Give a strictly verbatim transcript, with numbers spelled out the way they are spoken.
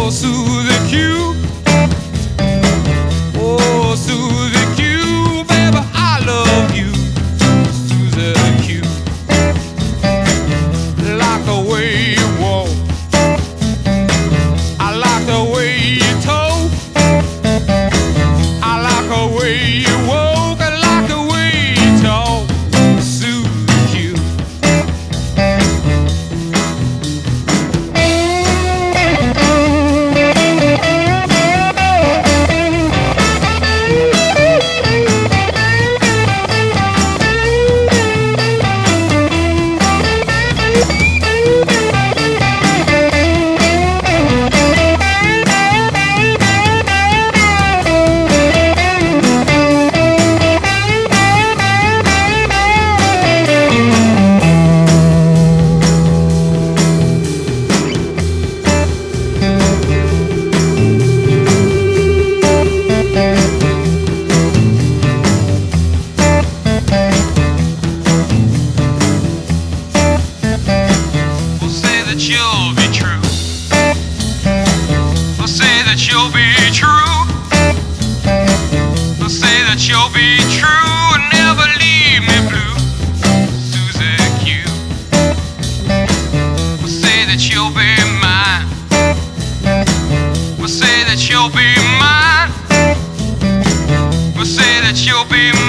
Susie Q. Oh, Susie Q, baby, I love you. Susie Q. Like the way you walk, I like the way you talk, I like the way you walk, I like the way you talk. Susie Q. You'll be true. I'll say that you'll be true. I'll say that you'll be true and never leave me blue. Susie Q. I'll say that you'll be mine. I'll say that you'll be mine. I'll say that you'll be mine.